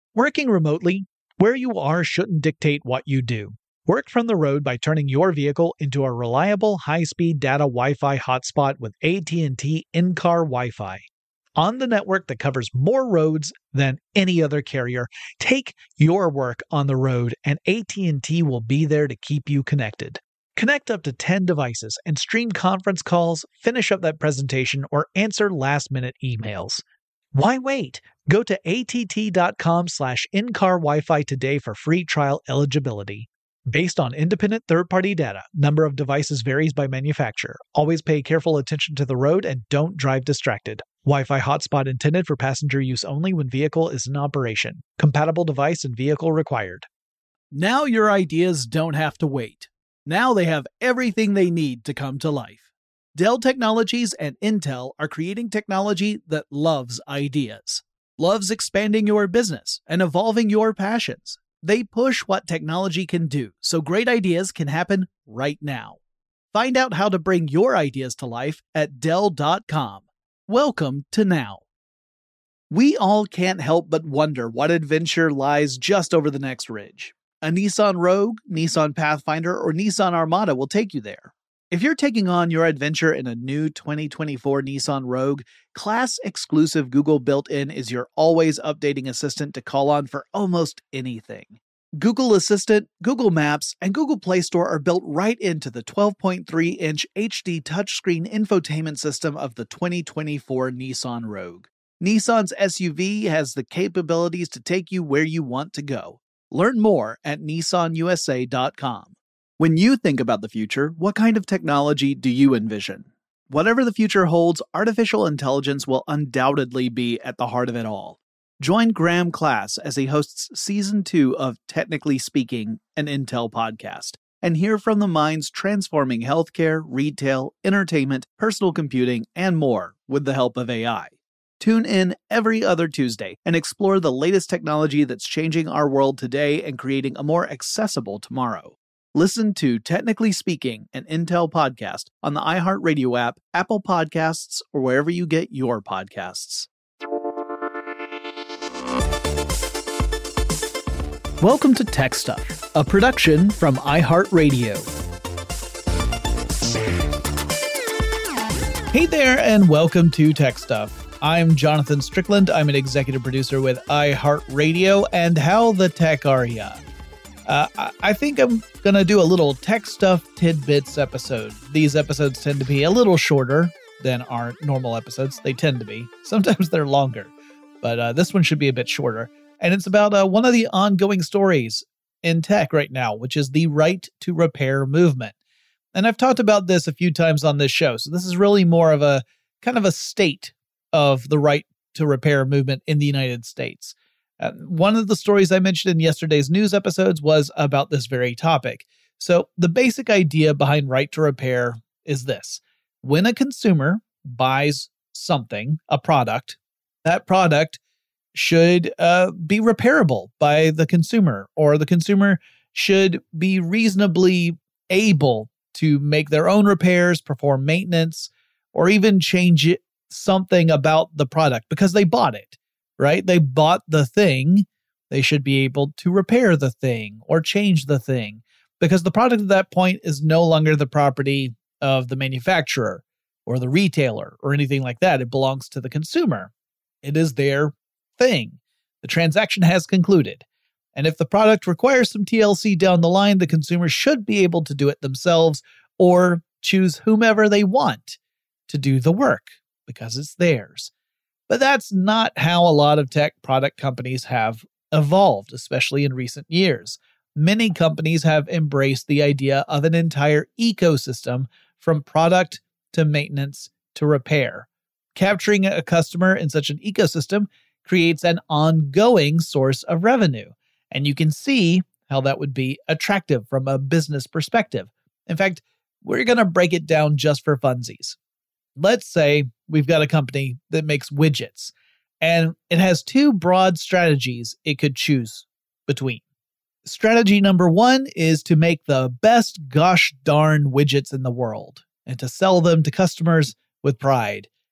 Working remotely, where you are shouldn't dictate what you do. Work from the road by turning your vehicle into a reliable high-speed data Wi-Fi hotspot with AT&T in-car Wi-Fi. On the network that covers more roads than any other carrier, take your work on the road and AT&T will be there to keep you connected. Connect up to 10 devices and stream conference calls, finish up that presentation, or answer last-minute emails. Why wait? Go to att.com/in-car Wi-Fi today for free trial eligibility. Based on independent third-party data, number of devices varies by manufacturer. Always pay careful attention to the road and don't drive distracted. Wi-Fi hotspot intended for passenger use only when vehicle is in operation. Compatible device and vehicle required. Now your ideas don't have to wait. Now they have everything they need to come to life. Dell Technologies and Intel are creating technology that loves ideas, loves expanding your business and evolving your passions. They push what technology can do so great ideas can happen right now. Find out how to bring your ideas to life at Dell.com. Welcome to Now. We all can't help but wonder what adventure lies just over the next ridge. A Nissan Rogue, Nissan Pathfinder, or Nissan Armada will take you there. If you're taking on your adventure in a new 2024 Nissan Rogue, class-exclusive Google built-in is your always updating assistant to call on for almost anything. Google Assistant, Google Maps, and Google Play Store are built right into the 12.3-inch HD touchscreen infotainment system of the 2024 Nissan Rogue. Nissan's SUV has the capabilities to take you where you want to go. Learn more at nissanusa.com. When you think about the future, what kind of technology do you envision? Whatever the future holds, artificial intelligence will undoubtedly be at the heart of it all. Join Graham Class as he hosts Season 2 of Technically Speaking, an Intel podcast, and hear from the minds transforming healthcare, retail, entertainment, personal computing, and more with the help of AI. Tune in every other Tuesday and explore the latest technology that's changing our world today and creating a more accessible tomorrow. Listen to Technically Speaking, an Intel podcast on the iHeartRadio app, Apple Podcasts, or wherever you get your podcasts. Welcome to Tech Stuff, a production from iHeartRadio. Hey there, and welcome to Tech Stuff. I'm Jonathan Strickland. I'm an executive producer with iHeartRadio, and how the tech are ya? I think I'm going to do a little Tech Stuff Tidbits episode. These episodes tend to be a little shorter than our normal episodes. They tend to be. Sometimes they're longer, but this one should be a bit shorter. And it's about one of the ongoing stories in tech right now, which is the right to repair movement. And I've talked about this a few times on this show. So this is really more of a kind of a state of the right to repair movement in the United States. One of the stories I mentioned in yesterday's news episodes was about this very topic. So the basic idea behind right to repair is this. When a consumer buys something, a product, that product should be repairable by the consumer, or the consumer should be reasonably able to make their own repairs, perform maintenance, or even change something about the product because they bought it. Right? They bought the thing. They should be able to repair the thing or change the thing because the product at that point is no longer the property of the manufacturer or the retailer or anything like that. It belongs to the consumer. It is their thing. The transaction has concluded. And if the product requires some TLC down the line, the consumer should be able to do it themselves or choose whomever they want to do the work because it's theirs. But that's not how a lot of tech product companies have evolved, especially in recent years. Many companies have embraced the idea of an entire ecosystem from product to maintenance to repair. Capturing a customer in such an ecosystem creates an ongoing source of revenue, and you can see how that would be attractive from a business perspective. In fact, we're going to break it down just for funsies. Let's say we've got a company that makes widgets, and it has two broad strategies it could choose between. Strategy number one is to make the best gosh darn widgets in the world and to sell them to customers with pride.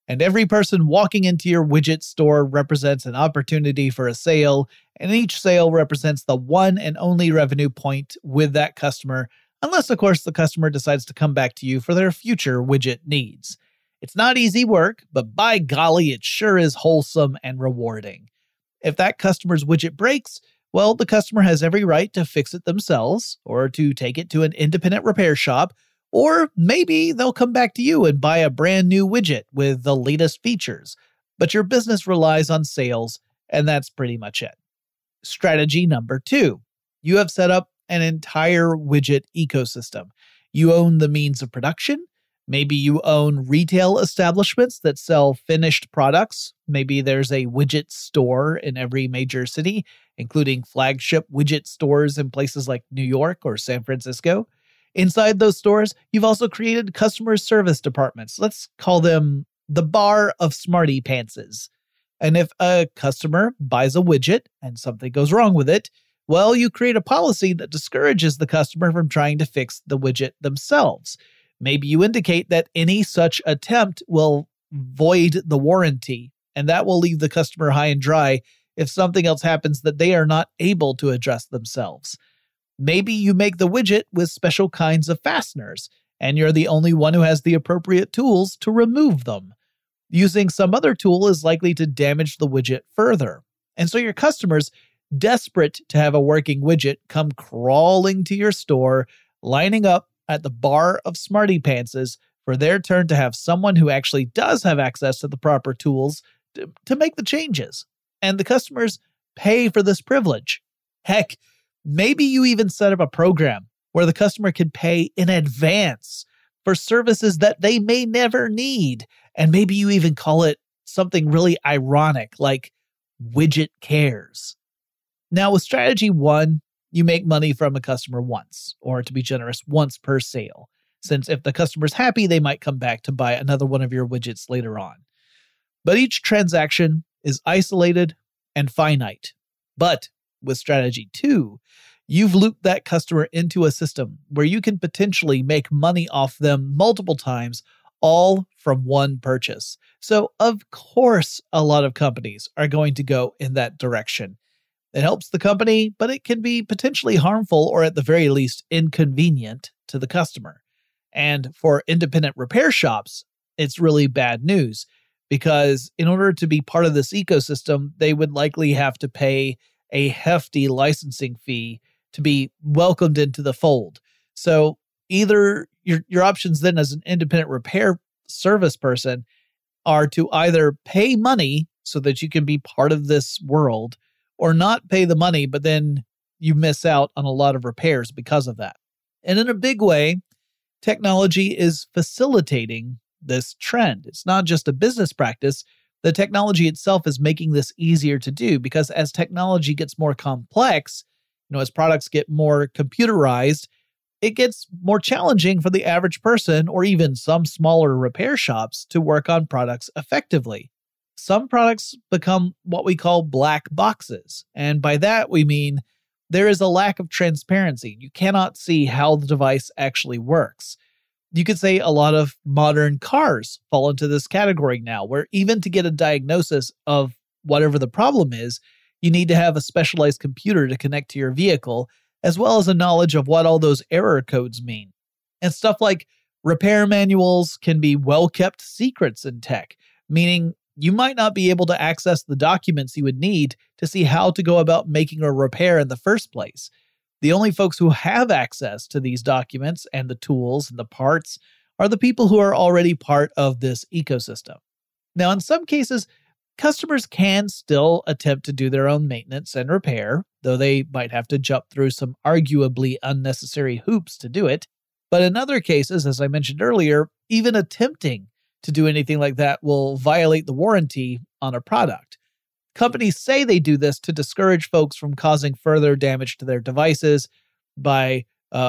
And every person walking into your widget store represents an opportunity for a sale, and each sale represents the one and only revenue point with that customer, unless, of course, the customer decides to come back to you for their future widget needs. It's not easy work, but by golly, it sure is wholesome and rewarding. If that customer's widget breaks, well, the customer has every right to fix it themselves, or to take it to an independent repair shop, or maybe they'll come back to you and buy a brand new widget with the latest features. But your business relies on sales, and that's pretty much it. Strategy number 2. You have set up an entire widget ecosystem. You own the means of production. Maybe you own retail establishments that sell finished products. Maybe there's a widget store in every major city, including flagship widget stores in places like New York or San Francisco. Inside those stores, you've also created customer service departments. Let's call them the bar of smarty pantses. And if a customer buys a widget and something goes wrong with it, well, you create a policy that discourages the customer from trying to fix the widget themselves. Maybe you indicate that any such attempt will void the warranty, and that will leave the customer high and dry if something else happens that they are not able to address themselves. Maybe you make the widget with special kinds of fasteners, and you're the only one who has the appropriate tools to remove them. Using some other tool is likely to damage the widget further. And so your customers, desperate to have a working widget, come crawling to your store, lining up at the bar of smarty pantses for their turn to have someone who actually does have access to the proper tools to make the changes. And the customers pay for this privilege. Heck, maybe you even set up a program where the customer can pay in advance for services that they may never need. And maybe you even call it something really ironic like Widget Cares. Now, with strategy 1, you make money from a customer once, or to be generous, once per sale, since if the customer's happy, they might come back to buy another one of your widgets later on. But each transaction is isolated and finite. But with strategy 2, you've looped that customer into a system where you can potentially make money off them multiple times, all from one purchase. So, of course, a lot of companies are going to go in that direction. It helps the company, but it can be potentially harmful or at the very least inconvenient to the customer. And for independent repair shops, it's really bad news because in order to be part of this ecosystem, they would likely have to pay a hefty licensing fee to be welcomed into the fold. So either your options then as an independent repair service person are to either pay money so that you can be part of this world, or not pay the money, but then you miss out on a lot of repairs because of that. And in a big way, technology is facilitating this trend. It's not just a business practice. The technology itself is making this easier to do because as technology gets more complex, as products get more computerized, it gets more challenging for the average person or even some smaller repair shops to work on products effectively. Some products become what we call black boxes. And by that, we mean there is a lack of transparency. You cannot see how the device actually works. You could say a lot of modern cars fall into this category now, where even to get a diagnosis of whatever the problem is, you need to have a specialized computer to connect to your vehicle, as well as a knowledge of what all those error codes mean. And stuff like repair manuals can be well-kept secrets in tech, meaning you might not be able to access the documents you would need to see how to go about making a repair in the first place. The only folks who have access to these documents and the tools and the parts are the people who are already part of this ecosystem. Now, in some cases, customers can still attempt to do their own maintenance and repair, though they might have to jump through some arguably unnecessary hoops to do it. But in other cases, as I mentioned earlier, even attempting to do anything like that will violate the warranty on a product. Companies say they do this to discourage folks from causing further damage to their devices by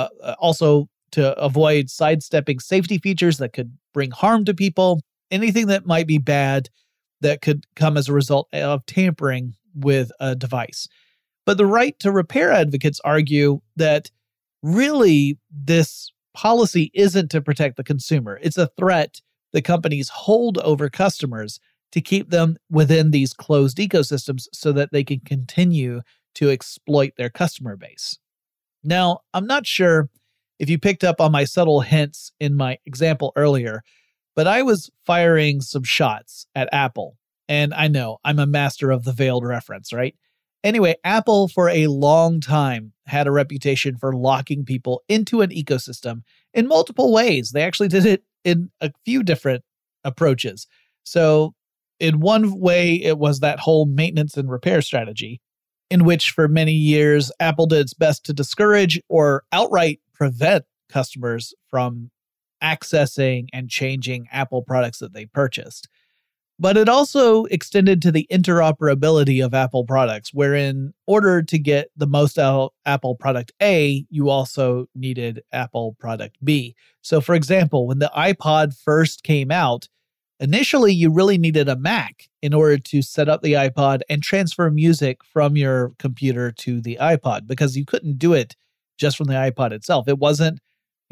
also to avoid sidestepping safety features that could bring harm to people, anything that might be bad that could come as a result of tampering with a device. But the right to repair advocates argue that really this policy isn't to protect the consumer. It's a threat the companies hold over customers to keep them within these closed ecosystems so that they can continue to exploit their customer base. Now, I'm not sure if you picked up on my subtle hints in my example earlier, but I was firing some shots at Apple. And I know I'm a master of the veiled reference, right? Anyway, Apple for a long time had a reputation for locking people into an ecosystem in multiple ways. They actually did it in a few different approaches. So in one way, it was that whole maintenance and repair strategy, in which for many years, Apple did its best to discourage or outright prevent customers from accessing and changing Apple products that they purchased. But it also extended to the interoperability of Apple products, where in order to get the most out of Apple product A, you also needed Apple product B. So for example, when the iPod first came out, initially you really needed a Mac in order to set up the iPod and transfer music from your computer to the iPod, because you couldn't do it just from the iPod itself. It wasn't,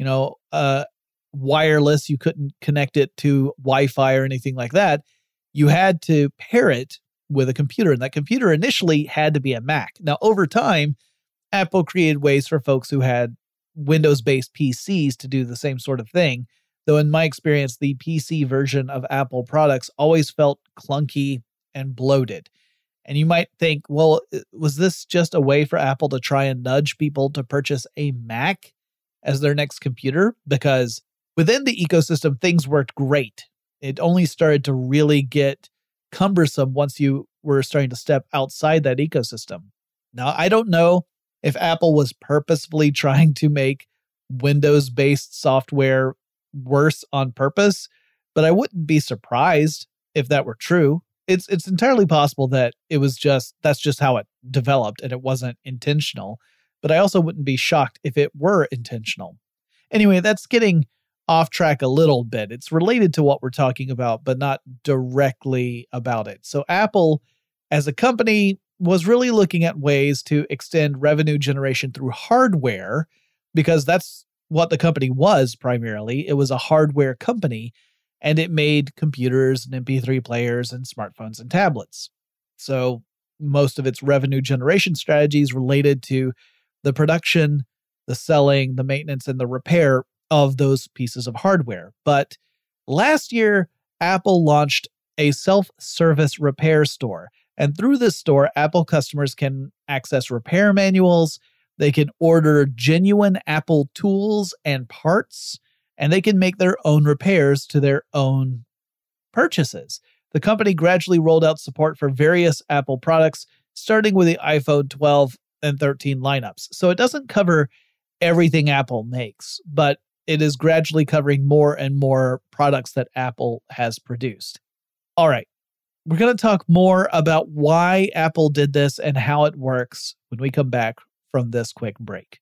wireless. You couldn't connect it to Wi-Fi or anything like that. You had to pair it with a computer, and that computer initially had to be a Mac. Now, over time, Apple created ways for folks who had Windows-based PCs to do the same sort of thing, though in my experience, the PC version of Apple products always felt clunky and bloated. And you might think, well, was this just a way for Apple to try and nudge people to purchase a Mac as their next computer? Because within the ecosystem, things worked great. It only started to really get cumbersome once you were starting to step outside that ecosystem. Now, I don't know if Apple was purposefully trying to make Windows-based software worse on purpose, but I wouldn't be surprised if that were true. It's entirely possible that that's just how it developed and it wasn't intentional, but I also wouldn't be shocked if it were intentional. Anyway, that's getting off track a little bit. It's related to what we're talking about, but not directly about it. So Apple, as a company, was really looking at ways to extend revenue generation through hardware, because that's what the company was primarily. It was a hardware company, and it made computers and MP3 players and smartphones and tablets. So most of its revenue generation strategies related to the production, the selling, the maintenance, and the repair of those pieces of hardware. But last year, Apple launched a self-service repair store. And through this store, Apple customers can access repair manuals, they can order genuine Apple tools and parts, and they can make their own repairs to their own purchases. The company gradually rolled out support for various Apple products, starting with the iPhone 12 and 13 lineups. So it doesn't cover everything Apple makes, but it is gradually covering more and more products that Apple has produced. All right, we're going to talk more about why Apple did this and how it works when we come back from this quick break.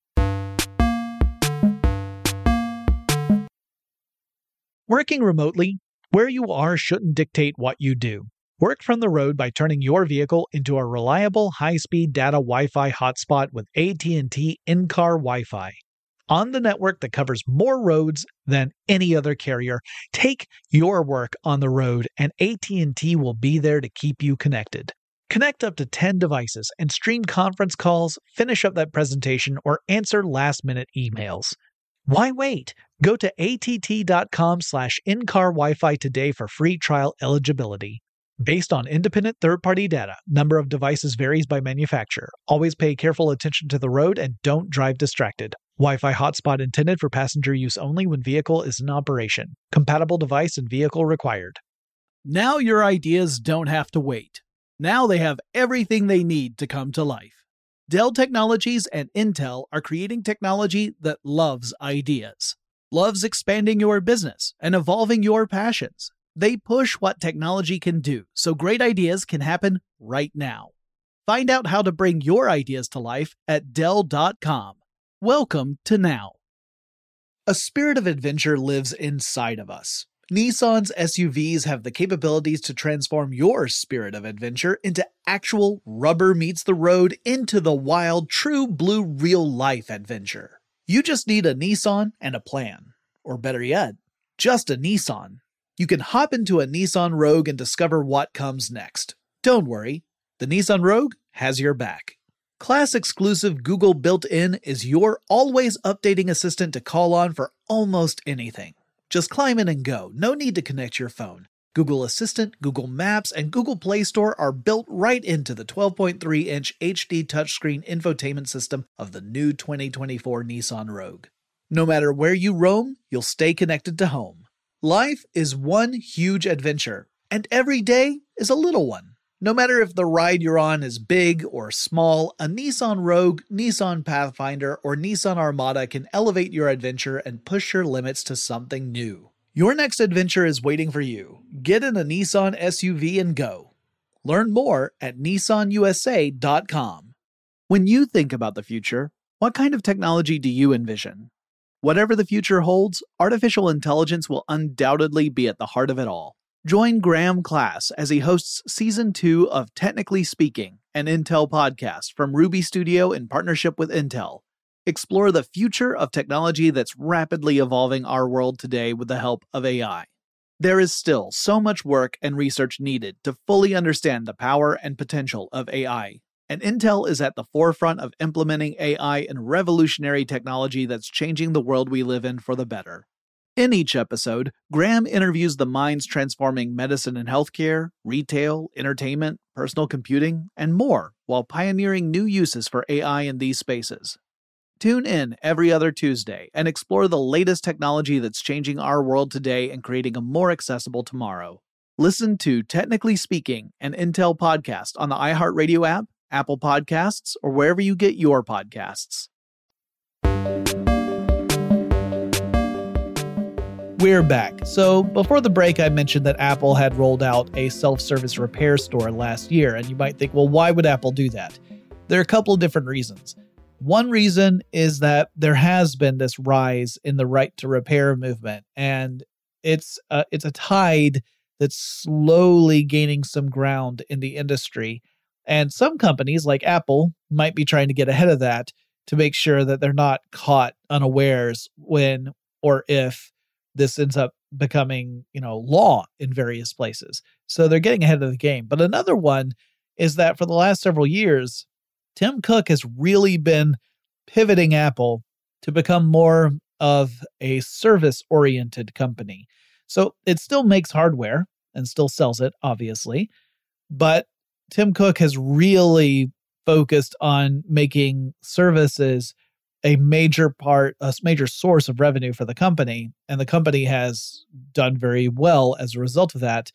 Working remotely, where you are shouldn't dictate what you do. Work from the road by turning your vehicle into a reliable high-speed data Wi-Fi hotspot with AT&T in-car Wi-Fi. On the network that covers more roads than any other carrier, take your work on the road and AT&T will be there to keep you connected. Connect up to 10 devices and stream conference calls, finish up that presentation, or answer last-minute emails. Why wait? Go to att.com/in-car Wi-Fi today for free trial eligibility. Based on independent third-party data, number of devices varies by manufacturer. Always pay careful attention to the road and don't drive distracted. Wi-Fi hotspot intended for passenger use only when vehicle is in operation. Compatible device and vehicle required. Now your ideas don't have to wait. Now they have everything they need to come to life. Dell Technologies and Intel are creating technology that loves ideas, loves expanding your business and evolving your passions. They push what technology can do so great ideas can happen right now. Find out how to bring your ideas to life at Dell.com. Welcome to now. A spirit of adventure lives inside of us. Nissan's SUVs have the capabilities to transform your spirit of adventure into actual rubber meets the road, into the wild, true blue real life adventure. You just need a Nissan and a plan. Or better yet, just a Nissan. You can hop into a Nissan Rogue and discover what comes next. Don't worry, the Nissan Rogue has your back. Class-exclusive Google Built-In is your always updating assistant to call on for almost anything. Just climb in and go, no need to connect your phone. Google Assistant, Google Maps, and Google Play Store are built right into the 12.3-inch HD touchscreen infotainment system of the new 2024 Nissan Rogue. No matter where you roam, you'll stay connected to home. Life is one huge adventure, and every day is a little one. No matter if the ride you're on is big or small, a Nissan Rogue, Nissan Pathfinder, or Nissan Armada can elevate your adventure and push your limits to something new. Your next adventure is waiting for you. Get in a Nissan SUV and go. Learn more at nissanusa.com. When you think about the future, what kind of technology do you envision? Whatever the future holds, artificial intelligence will undoubtedly be at the heart of it all. Join Graham Class as he hosts Season 2 of Technically Speaking, an Intel podcast from Ruby Studio in partnership with Intel. Explore the future of technology that's rapidly evolving our world today with the help of AI. There is still so much work and research needed to fully understand the power and potential of AI, and Intel is at the forefront of implementing AI in revolutionary technology that's changing the world we live in for the better. In each episode, Graham interviews the minds transforming medicine and healthcare, retail, entertainment, personal computing, and more, while pioneering new uses for AI in these spaces. Tune in every other Tuesday and explore the latest technology that's changing our world today and creating a more accessible tomorrow. Listen to Technically Speaking, an Intel podcast on the iHeartRadio app, Apple Podcasts, or wherever you get your podcasts. We're back. So before the break, I mentioned that Apple had rolled out a self-service repair store last year, and you might think, well, why would Apple do that? There are a couple of different reasons. One reason is that there has been this rise in the right to repair movement, and it's a tide that's slowly gaining some ground in the industry. And some companies like Apple might be trying to get ahead of that to make sure that they're not caught unawares when or if this ends up becoming, law in various places. So they're getting ahead of the game. But another one is that for the last several years, Tim Cook has really been pivoting Apple to become more of a service-oriented company. So it still makes hardware and still sells it, obviously. But Tim Cook has really focused on making services a major source of revenue for the company, and the company has done very well as a result of that,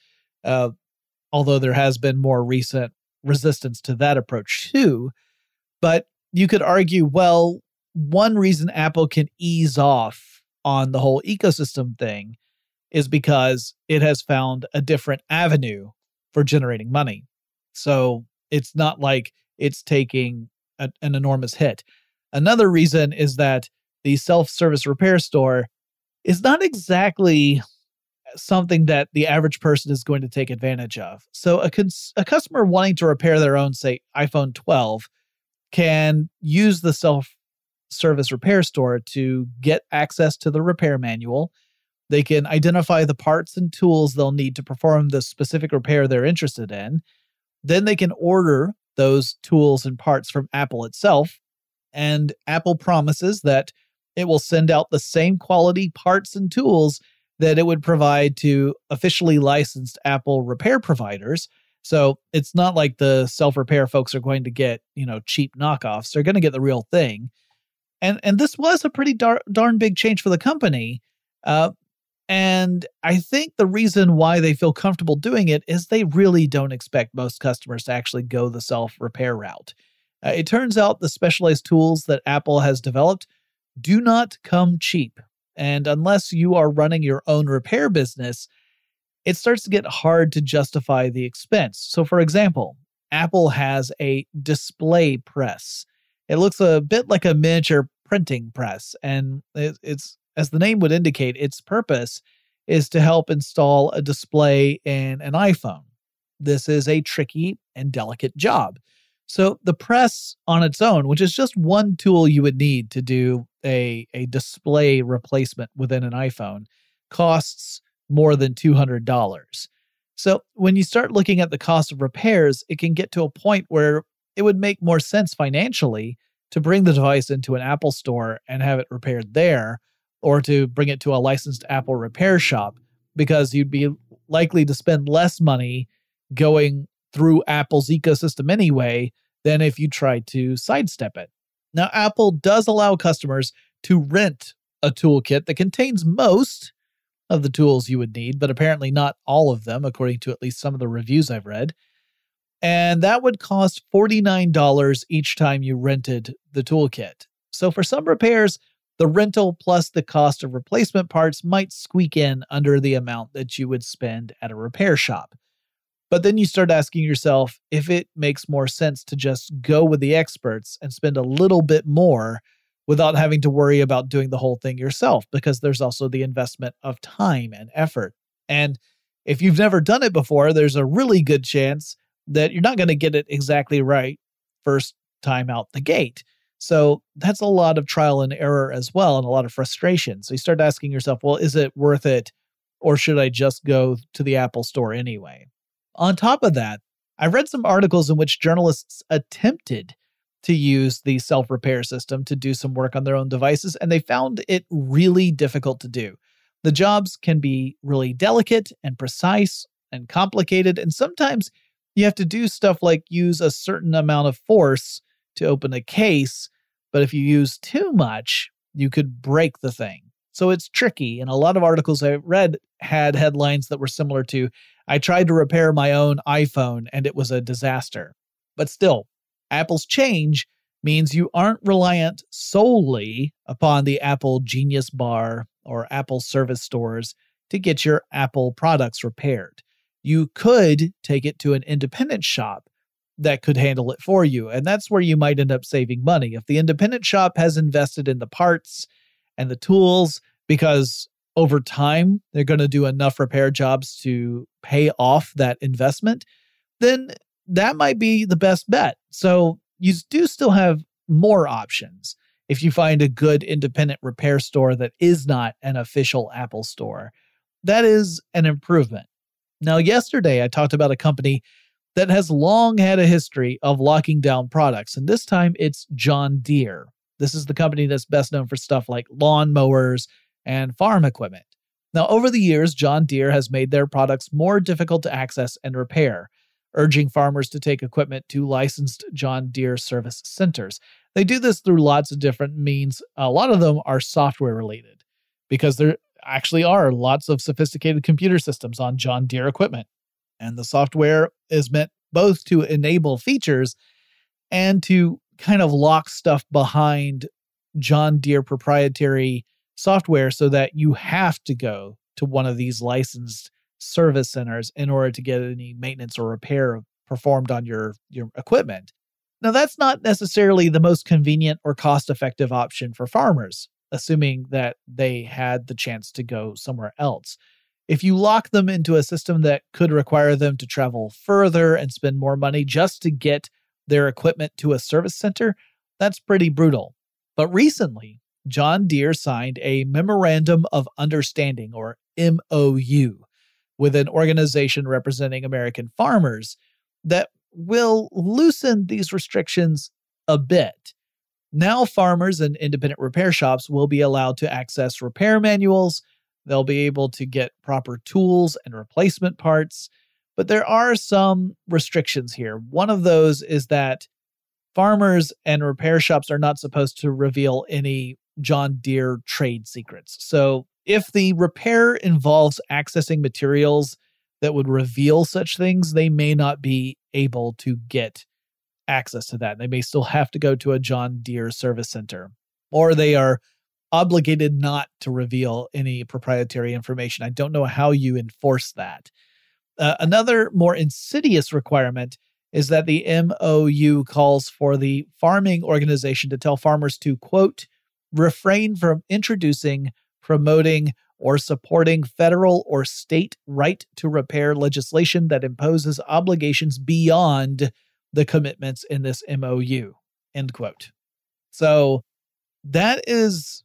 although there has been more recent resistance to that approach too. But you could argue, well, one reason Apple can ease off on the whole ecosystem thing is because it has found a different avenue for generating money. So it's not like it's taking an enormous hit. Another reason is that the self-service repair store is not exactly something that the average person is going to take advantage of. So a customer wanting to repair their own, say, iPhone 12 can use the self-service repair store to get access to the repair manual. They can identify the parts and tools they'll need to perform the specific repair they're interested in. Then they can order those tools and parts from Apple itself. And Apple promises that it will send out the same quality parts and tools that it would provide to officially licensed Apple repair providers. So it's not like the self-repair folks are going to get, cheap knockoffs. They're going to get the real thing. And this was a pretty darn big change for the company. And I think the reason why they feel comfortable doing it is they really don't expect most customers to actually go the self-repair route. It turns out the specialized tools that Apple has developed do not come cheap. And unless you are running your own repair business, it starts to get hard to justify the expense. So for example, Apple has a display press. It looks a bit like a miniature printing press, and it's, as the name would indicate, its purpose is to help install a display in an iPhone. This is a tricky and delicate job. So the press on its own, which is just one tool you would need to do a display replacement within an iPhone, costs more than $200. So when you start looking at the cost of repairs, it can get to a point where it would make more sense financially to bring the device into an Apple store and have it repaired there, or to bring it to a licensed Apple repair shop, because you'd be likely to spend less money going through Apple's ecosystem anyway than if you tried to sidestep it. Now, Apple does allow customers to rent a toolkit that contains most of the tools you would need, but apparently not all of them, according to at least some of the reviews I've read. And that would cost $49 each time you rented the toolkit. So for some repairs, the rental plus the cost of replacement parts might squeak in under the amount that you would spend at a repair shop. But then you start asking yourself if it makes more sense to just go with the experts and spend a little bit more without having to worry about doing the whole thing yourself, because there's also the investment of time and effort. And if you've never done it before, there's a really good chance that you're not going to get it exactly right first time out the gate. So that's a lot of trial and error as well, and a lot of frustration. So you start asking yourself, well, is it worth it, or should I just go to the Apple store anyway? On top of that, I read some articles in which journalists attempted to use the self-repair system to do some work on their own devices, and they found it really difficult to do. The jobs can be really delicate and precise and complicated, and sometimes you have to do stuff like use a certain amount of force to open a case, but if you use too much, you could break the thing. So it's tricky, and a lot of articles I read had headlines that were similar to, I tried to repair my own iPhone and it was a disaster. But still, Apple's change means you aren't reliant solely upon the Apple Genius Bar or Apple service stores to get your Apple products repaired. You could take it to an independent shop that could handle it for you, and that's where you might end up saving money. If the independent shop has invested in the parts and the tools, because over time they're going to do enough repair jobs to pay off that investment, then that might be the best bet. So you do still have more options if you find a good independent repair store that is not an official Apple store. That is an improvement. Now, yesterday I talked about a company that has long had a history of locking down products, and this time it's John Deere. This is the company that's best known for stuff like lawn mowers and farm equipment. Now, over the years, John Deere has made their products more difficult to access and repair, urging farmers to take equipment to licensed John Deere service centers. They do this through lots of different means. A lot of them are software related, because there actually are lots of sophisticated computer systems on John Deere equipment. And the software is meant both to enable features and to kind of lock stuff behind John Deere proprietary software so that you have to go to one of these licensed service centers in order to get any maintenance or repair performed on your equipment. Now, that's not necessarily the most convenient or cost-effective option for farmers, assuming that they had the chance to go somewhere else. If you lock them into a system that could require them to travel further and spend more money just to get their equipment to a service center, that's pretty brutal. But recently, John Deere signed a Memorandum of Understanding, or MOU, with an organization representing American farmers that will loosen these restrictions a bit. Now, farmers and independent repair shops will be allowed to access repair manuals. They'll be able to get proper tools and replacement parts. But there are some restrictions here. One of those is that farmers and repair shops are not supposed to reveal any John Deere trade secrets. So if the repair involves accessing materials that would reveal such things, they may not be able to get access to that. They may still have to go to a John Deere service center, or they are obligated not to reveal any proprietary information. I don't know how you enforce that. Another more insidious requirement is that the MOU calls for the farming organization to tell farmers to, quote, refrain from introducing, promoting, or supporting federal or state right to repair legislation that imposes obligations beyond the commitments in this MOU, end quote. So that is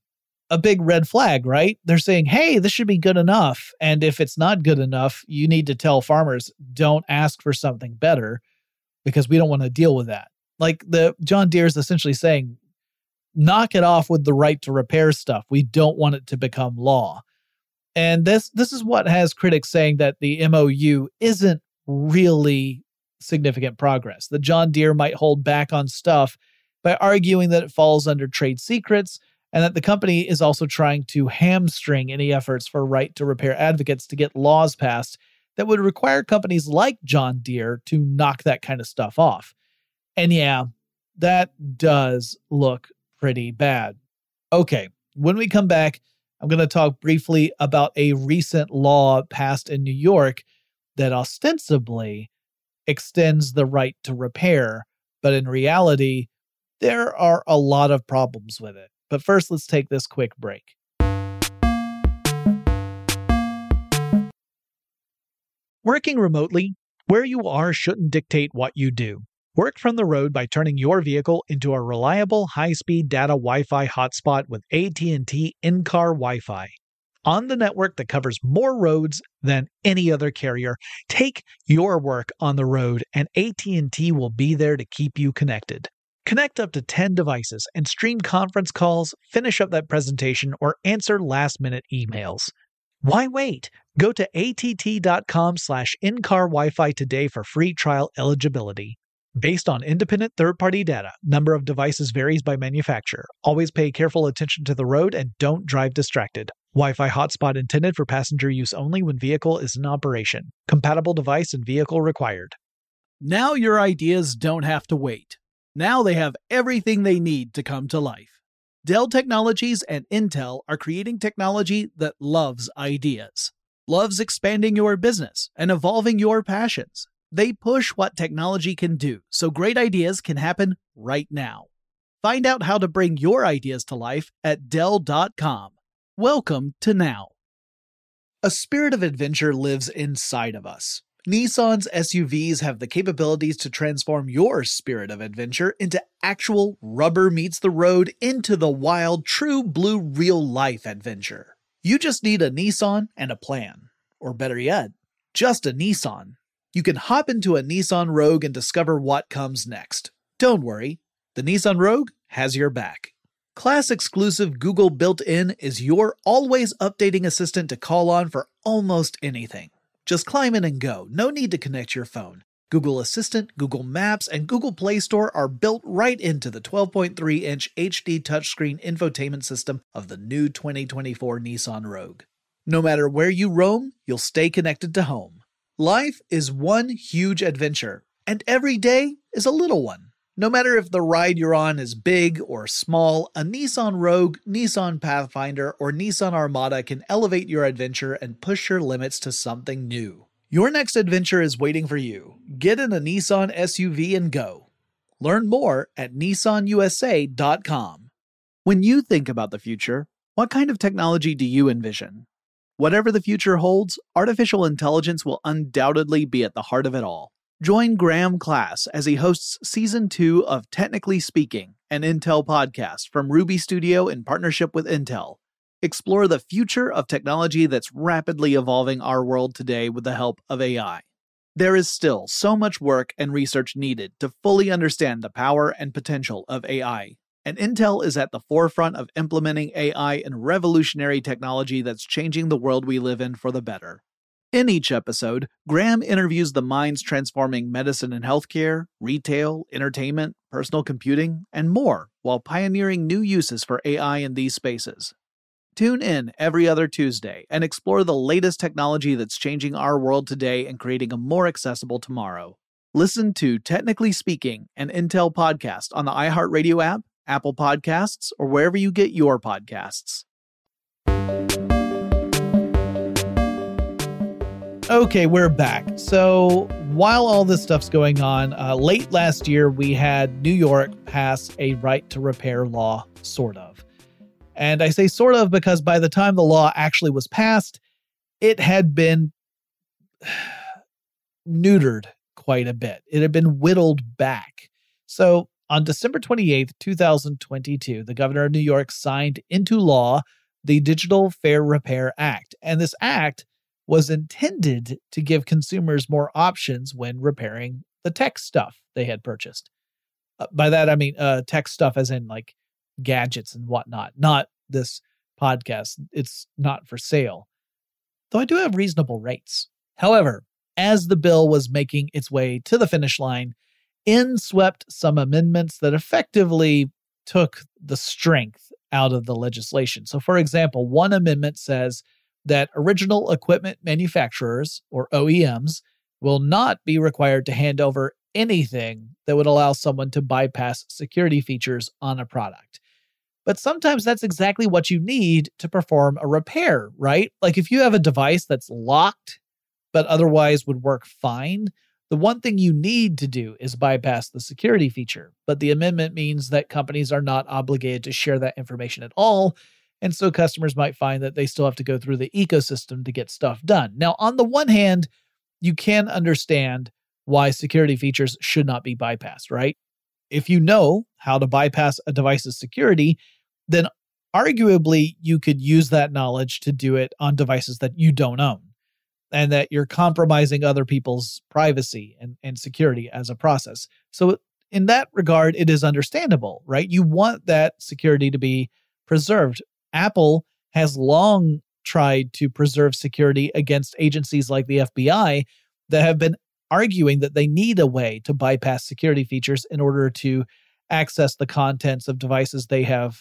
a big red flag, right? They're saying, hey, this should be good enough. And if it's not good enough, you need to tell farmers, don't ask for something better because we don't want to deal with that. Like the John Deere is essentially saying, knock it off with the right to repair stuff. We don't want it to become law. And this is what has critics saying that the MOU isn't really significant progress. The John Deere might hold back on stuff by arguing that it falls under trade secrets and that the company is also trying to hamstring any efforts for right to repair advocates to get laws passed that would require companies like John Deere to knock that kind of stuff off. And yeah, that does look pretty bad. Okay, when we come back, I'm going to talk briefly about a recent law passed in New York that ostensibly extends the right to repair, but in reality, there are a lot of problems with it. But first, let's take this quick break. Working remotely, where you are shouldn't dictate what you do. Work from the road by turning your vehicle into a reliable high-speed data Wi-Fi hotspot with AT&T in-car Wi-Fi. On the network that covers more roads than any other carrier, take your work on the road and AT&T will be there to keep you connected. Connect up to 10 devices and stream conference calls, finish up that presentation, or answer last-minute emails. Why wait? Go to att.com/in-car Wi-Fi today for free trial eligibility. Based on independent third-party data, number of devices varies by manufacturer. Always pay careful attention to the road and don't drive distracted. Wi-Fi hotspot intended for passenger use only when vehicle is in operation. Compatible device and vehicle required. Now your ideas don't have to wait. Now they have everything they need to come to life. Dell Technologies and Intel are creating technology that loves ideas, loves expanding your business and evolving your passions. They push what technology can do so great ideas can happen right now. Find out how to bring your ideas to life at Dell.com. Welcome to Now. A spirit of adventure lives inside of us. Nissan's SUVs have the capabilities to transform your spirit of adventure into actual rubber meets the road into the wild, true blue real-life adventure. You just need a Nissan and a plan. Or better yet, just a Nissan. You can hop into a Nissan Rogue and discover what comes next. Don't worry, the Nissan Rogue has your back. Class-exclusive Google built-in is your always updating assistant to call on for almost anything. Just climb in and go. No need to connect your phone. Google Assistant, Google Maps, and Google Play Store are built right into the 12.3-inch HD touchscreen infotainment system of the new 2024 Nissan Rogue. No matter where you roam, you'll stay connected to home. Life is one huge adventure, and every day is a little one. No matter if the ride you're on is big or small, a Nissan Rogue, Nissan Pathfinder, or Nissan Armada can elevate your adventure and push your limits to something new. Your next adventure is waiting for you. Get in a Nissan SUV and go. Learn more at nissanusa.com. When you think about the future, what kind of technology do you envision? Whatever the future holds, artificial intelligence will undoubtedly be at the heart of it all. Join Graham Class as he hosts Season 2 of Technically Speaking, an Intel podcast from Ruby Studio in partnership with Intel. Explore the future of technology that's rapidly evolving our world today with the help of AI. There is still so much work and research needed to fully understand the power and potential of AI, and Intel is at the forefront of implementing AI in revolutionary technology that's changing the world we live in for the better. In each episode, Graham interviews the minds transforming medicine and healthcare, retail, entertainment, personal computing, and more, while pioneering new uses for AI in these spaces. Tune in every other Tuesday and explore the latest technology that's changing our world today and creating a more accessible tomorrow. Listen to Technically Speaking, an Intel podcast on the iHeartRadio app, Apple Podcasts, or wherever you get your podcasts. Okay, we're back. So while all this stuff's going on, late last year, we had New York pass a right to repair law, sort of. And I say sort of because by the time the law actually was passed, it had been neutered quite a bit. It had been whittled back. So On December 28th, 2022, the governor of New York signed into law the Digital Fair Repair Act. And this act was intended to give consumers more options when repairing the tech stuff they had purchased. By that, I mean tech stuff as in like gadgets and whatnot, not this podcast. It's not for sale, though I do have reasonable rates. However, as the bill was making its way to the finish line, in swept some amendments that effectively took the strength out of the legislation. So, for example, one amendment says that original equipment manufacturers, or OEMs, will not be required to hand over anything that would allow someone to bypass security features on a product. But sometimes that's exactly what you need to perform a repair, right? Like if you have a device that's locked, but otherwise would work fine, the one thing you need to do is bypass the security feature. But the amendment means that companies are not obligated to share that information at all. And so customers might find that they still have to go through the ecosystem to get stuff done. Now, on the one hand, you can understand why security features should not be bypassed, right? If you know how to bypass a device's security, then arguably you could use that knowledge to do it on devices that you don't own, and that you're compromising other people's privacy and security as a process. So in that regard, it is understandable, right? You want that security to be preserved. Apple has long tried to preserve security against agencies like the FBI that have been arguing that they need a way to bypass security features in order to access the contents of devices they have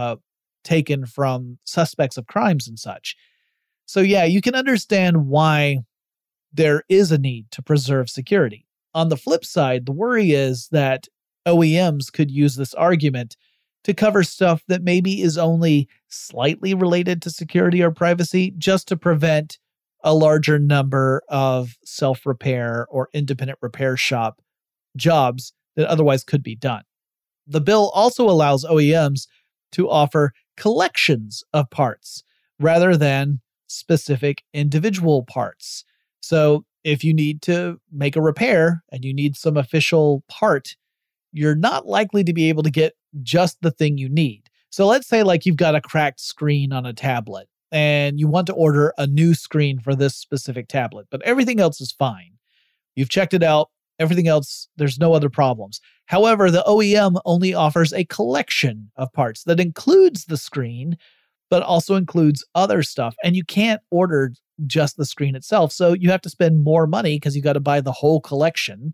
taken from suspects of crimes and such. So yeah, you can understand why there is a need to preserve security. On the flip side, the worry is that OEMs could use this argument to cover stuff that maybe is only slightly related to security or privacy, just to prevent a larger number of self-repair or independent repair shop jobs that otherwise could be done. The bill also allows OEMs to offer collections of parts rather than specific individual parts. So if you need to make a repair and you need some official part, you're not likely to be able to get just the thing you need. So let's say like you've got a cracked screen on a tablet and you want to order a new screen for this specific tablet, but everything else is fine. You've checked it out. Everything else, there's no other problems. However, the OEM only offers a collection of parts that includes the screen, but also includes other stuff. And you can't order just the screen itself. So you have to spend more money because you got to buy the whole collection.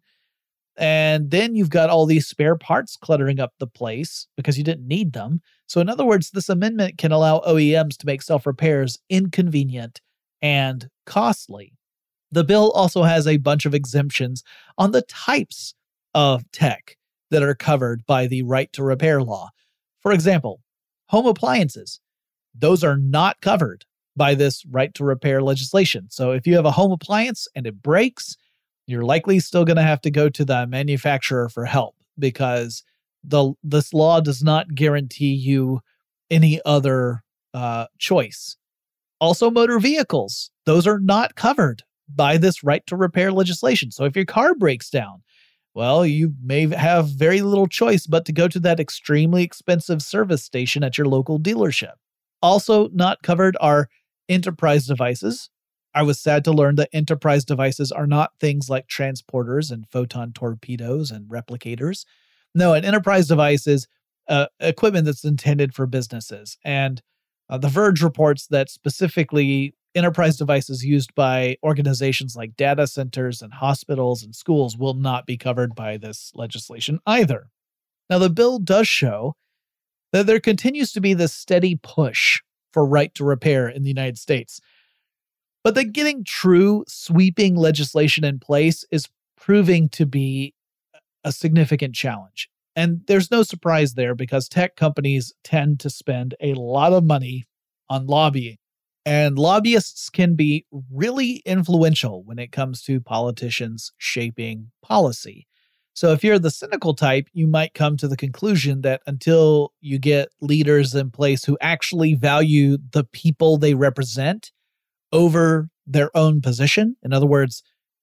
And then you've got all these spare parts cluttering up the place because you didn't need them. So in other words, this amendment can allow OEMs to make self-repairs inconvenient and costly. The bill also has a bunch of exemptions on the types of tech that are covered by the right to repair law. For example, home appliances. Those are not covered by this right to repair legislation. So if you have a home appliance and it breaks, you're likely still going to have to go to the manufacturer for help because this law does not guarantee you any other choice. Also, motor vehicles. Those are not covered by this right to repair legislation. So if your car breaks down, well, you may have very little choice but to go to that extremely expensive service station at your local dealership. Also not covered are enterprise devices. I was sad to learn that enterprise devices are not things like transporters and photon torpedoes and replicators. No, an enterprise device is equipment that's intended for businesses. And The Verge reports that specifically enterprise devices used by organizations like data centers and hospitals and schools will not be covered by this legislation either. Now, the bill does show that there continues to be this steady push for right to repair in the United States, but that getting true sweeping legislation in place is proving to be a significant challenge. And there's no surprise there because tech companies tend to spend a lot of money on lobbying. And lobbyists can be really influential when it comes to politicians shaping policy. So if you're the cynical type, you might come to the conclusion that until you get leaders in place who actually value the people they represent over their own position, in other words,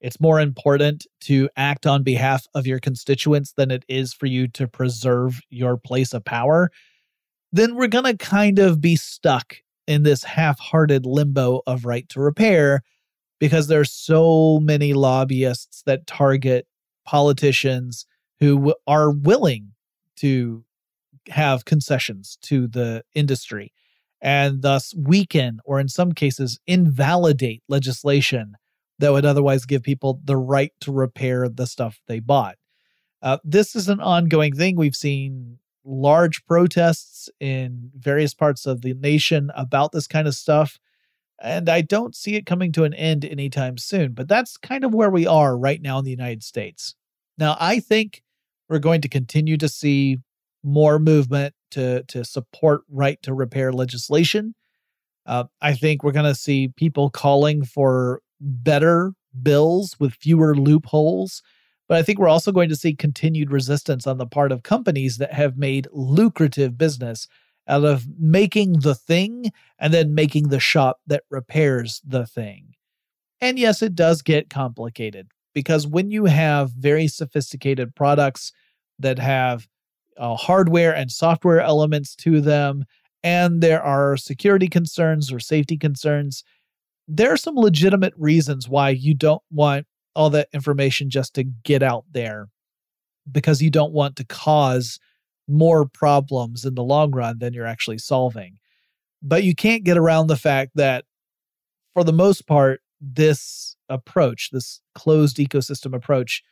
it's more important to act on behalf of your constituents than it is for you to preserve your place of power, then we're going to kind of be stuck in this half-hearted limbo of right to repair because there's so many lobbyists that target politicians who are willing to have concessions to the industry and thus weaken or in some cases invalidate legislation that would otherwise give people the right to repair the stuff they bought. This is an ongoing thing. We've seen large protests in various parts of the nation about this kind of stuff, and I don't see it coming to an end anytime soon. But that's kind of where we are right now in the United States. Now, I think we're going to continue to see more movement to support right to repair legislation. I think we're going to see people calling for better bills with fewer loopholes. But I think we're also going to see continued resistance on the part of companies that have made lucrative business out of making the thing and then making the shop that repairs the thing. And yes, it does get complicated because when you have very sophisticated products that have hardware and software elements to them, and there are security concerns or safety concerns, there are some legitimate reasons why you don't want all that information just to get out there because you don't want to cause more problems in the long run than you're actually solving. But you can't get around the fact that for the most part, this approach, this closed ecosystem approach,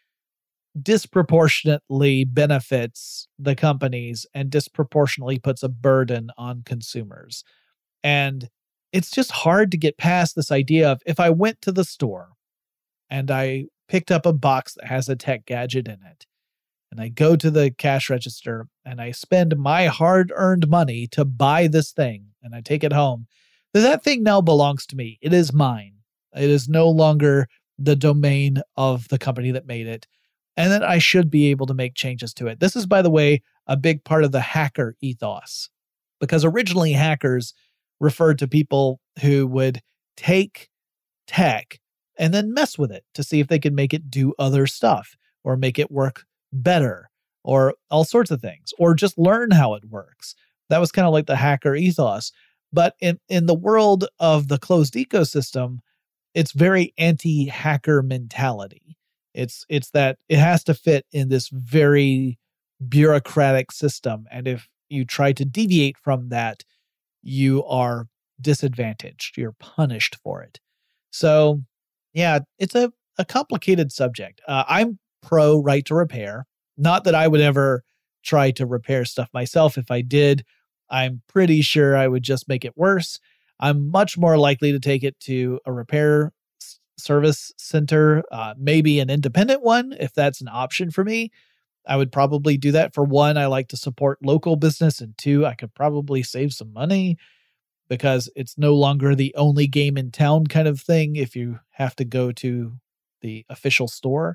disproportionately benefits the companies and disproportionately puts a burden on consumers. And it's just hard to get past this idea of if I went to the store and I picked up a box that has a tech gadget in it, and I go to the cash register and I spend my hard-earned money to buy this thing and I take it home, that thing now belongs to me. It is mine. It is no longer the domain of the company that made it, and that I should be able to make changes to it. This is, by the way, a big part of the hacker ethos, because originally hackers referred to people who would take tech and then mess with it to see if they could make it do other stuff or make it work better or all sorts of things, or just learn how it works. That was kind of like the hacker ethos. But in the world of the closed ecosystem, it's very anti-hacker mentality. It's that it has to fit in this very bureaucratic system. And if you try to deviate from that, you are disadvantaged. You're punished for it. So yeah, it's a complicated subject. I'm pro right to repair. Not that I would ever try to repair stuff myself. If I did, I'm pretty sure I would just make it worse. I'm much more likely to take it to a repair service center, maybe an independent one, if that's an option for me. I would probably do that. For one, I like to support local business, and two, I could probably save some money because it's no longer the only game in town kind of thing if you have to go to the official store.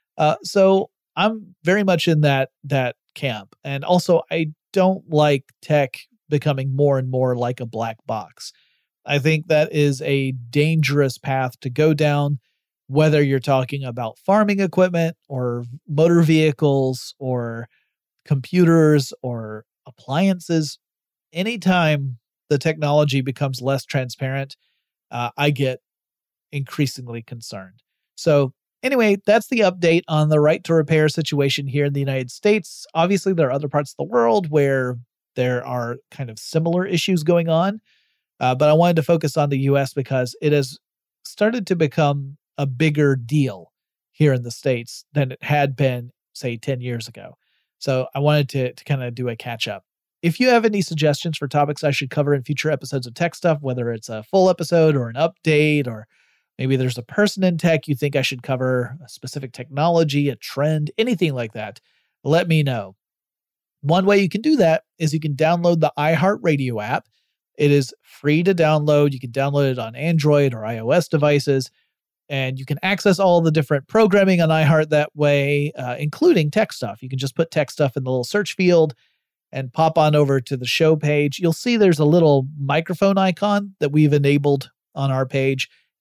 So I'm very much in that camp. And also, I don't like tech becoming more and more like a black box. I think that is a dangerous path to go down, whether you're talking about farming equipment or motor vehicles or computers or appliances. Anytime the technology becomes less transparent, I get increasingly concerned. So anyway, that's the update on the right to repair situation here in the United States. Obviously, there are other parts of the world where there are kind of similar issues going on. But I wanted to focus on the U.S. because it has started to become a bigger deal here in the States than it had been, say, 10 years ago. So I wanted to kind of do a catch up. If you have any suggestions for topics I should cover in future episodes of Tech Stuff, whether it's a full episode or an update, or maybe there's a person in tech you think I should cover, a specific technology, a trend, anything like that, let me know. One way you can do that is you can download the iHeartRadio app. It is free to download. You can download it on Android or iOS devices, and you can access all the different programming on iHeart that way, including Tech Stuff. You can just put Tech Stuff in the little search field and pop on over to the show page. You'll see there's a little microphone icon that we've enabled on our page.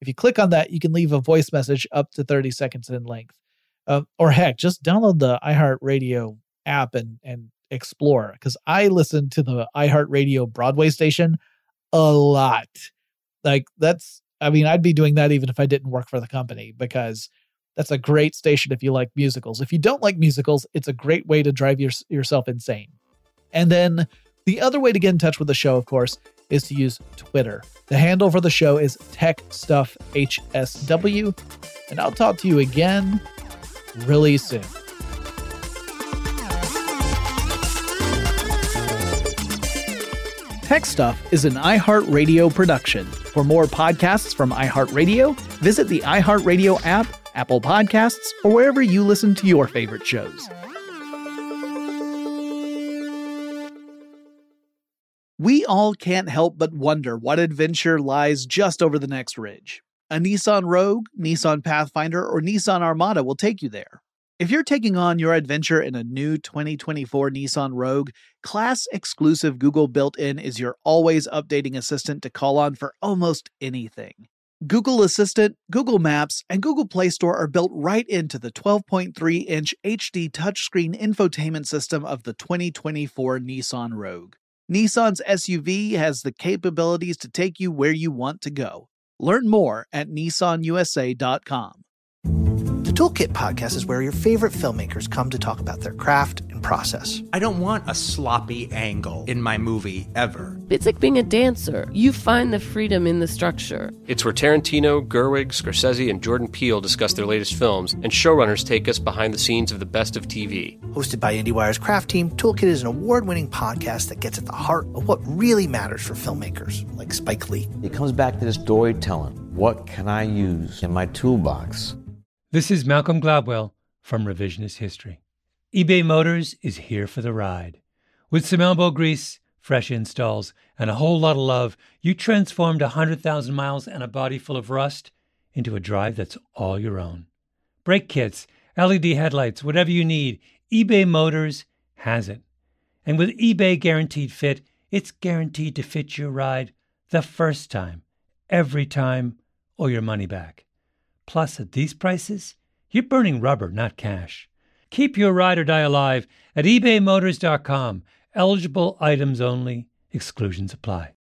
If you click on that, you can leave a voice message up to 30 seconds in length. Or heck, just download the iHeartRadio app and explore, because I listen to the iHeartRadio Broadway station a lot. Like I'd be doing that even if I didn't work for the company, because that's a great station if you like musicals. If you don't like musicals, it's a great way to drive yourself insane. And then the other way to get in touch with the show, of course, is to use Twitter. The handle for the show is TechStuffHSW, and I'll talk to you again really soon. Tech Stuff is an iHeartRadio production. For more podcasts from iHeartRadio, visit the iHeartRadio app, Apple Podcasts, or wherever you listen to your favorite shows. We all can't help but wonder what adventure lies just over the next ridge. A Nissan Rogue, Nissan Pathfinder, or Nissan Armada will take you there. If you're taking on your adventure in a new 2024 Nissan Rogue, class-exclusive Google built-in is your always updating assistant to call on for almost anything. Google Assistant, Google Maps, and Google Play Store are built right into the 12.3-inch HD touchscreen infotainment system of the 2024 Nissan Rogue. Nissan's SUV has the capabilities to take you where you want to go. Learn more at nissanusa.com. The Toolkit podcast is where your favorite filmmakers come to talk about their craft and process. I don't want a sloppy angle in my movie ever. It's like being a dancer. You find the freedom in the structure. It's where Tarantino, Gerwig, Scorsese, and Jordan Peele discuss their latest films, and showrunners take us behind the scenes of the best of TV. Hosted by IndieWire's craft team, Toolkit is an award-winning podcast that gets at the heart of what really matters for filmmakers, like Spike Lee. It comes back to this storytelling. What can I use in my toolbox? This is Malcolm Gladwell from Revisionist History. eBay Motors is here for the ride. With some elbow grease, fresh installs, and a whole lot of love, you transformed 100,000 miles and a body full of rust into a drive that's all your own. Brake kits, LED headlights, whatever you need, eBay Motors has it. And with eBay Guaranteed Fit, it's guaranteed to fit your ride the first time, every time, or your money back. Plus, at these prices, you're burning rubber, not cash. Keep your ride or die alive at ebaymotors.com. Eligible items only. Exclusions apply.